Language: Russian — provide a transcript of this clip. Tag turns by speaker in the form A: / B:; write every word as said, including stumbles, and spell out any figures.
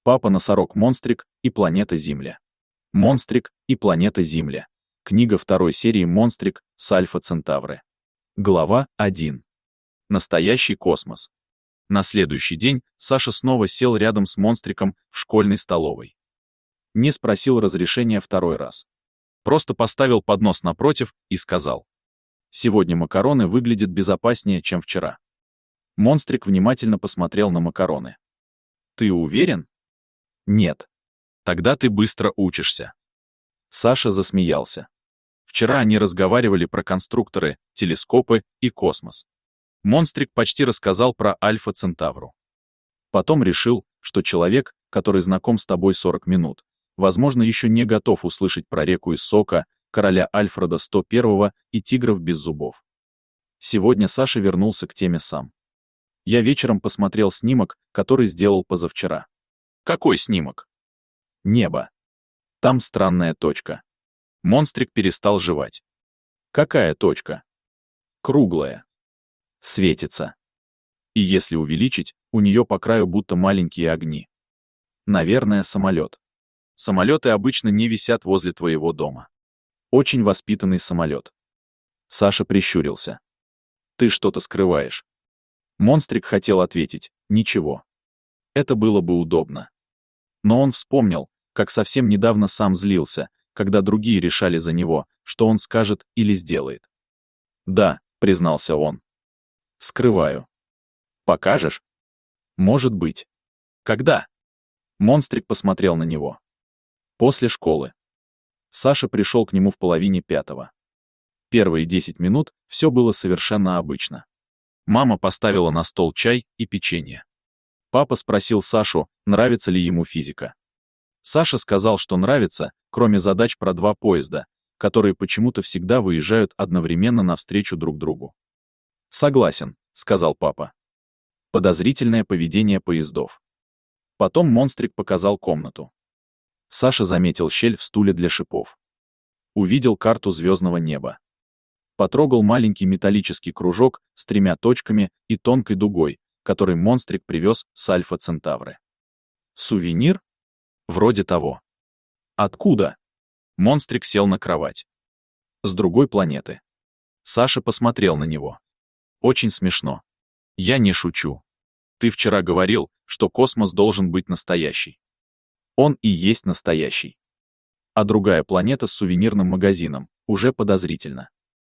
A: Папа-носорог-монстрик и планета Земля. Монстрик и планета Земля. Книга второй серии «Монстрик» с Альфа Центавры. Глава один. Настоящий космос. На следующий день Саша снова сел рядом с монстриком в школьной столовой. Не спросил разрешения второй раз. Просто поставил поднос напротив и сказал: «Сегодня макароны выглядят безопаснее, чем вчера». Монстрик внимательно посмотрел на макароны. «Ты уверен?» «Нет». «Тогда ты быстро учишься». Саша засмеялся. Вчера они разговаривали про конструкторы, телескопы и космос. Монстрик почти рассказал про Альфа Центавру. Потом решил, что человек, который знаком с тобой сорок минут, возможно, еще не готов услышать про реку из сока, короля Альфреда сто первого и тигров без зубов. Сегодня Саша вернулся к теме сам. Я вечером посмотрел снимок, который сделал позавчера. Какой снимок? Небо. Там странная точка. Монстрик перестал жевать. Какая точка? Круглая. Светится. И если увеличить, у нее по краю будто маленькие огни. Наверное, самолет. Самолеты обычно не висят возле твоего дома. Очень воспитанный самолет. Саша прищурился. Ты что-то скрываешь. Монстрик хотел ответить: ничего. Это было бы удобно. Но он вспомнил, как совсем недавно сам злился, когда другие решали за него, что он скажет или сделает. «Да», — признался он. «Скрываю». «Покажешь?» «Может быть». «Когда?» Монстрик посмотрел на него. «После школы». Саша пришел к нему в половине пятого. Первые десять минут все было совершенно обычно. Мама поставила на стол чай и печенье. Папа спросил Сашу, нравится ли ему физика. Саша сказал, что нравится, кроме задач про два поезда, которые почему-то всегда выезжают одновременно навстречу друг другу. «Согласен», — сказал папа. Подозрительное поведение поездов. Потом монстрик показал комнату. Саша заметил щель в стуле для шипов. Увидел карту звездного неба. Потрогал маленький металлический кружок с тремя точками и тонкой дугой, который монстрик привез с Альфа Центавры. Сувенир? Вроде того. Откуда? Монстрик сел на кровать. С другой планеты. Саша посмотрел на него. Очень смешно. Я не шучу. Ты вчера говорил, что космос должен быть настоящий. Он и есть настоящий. А другая планета с сувенирным магазином уже подозрительно.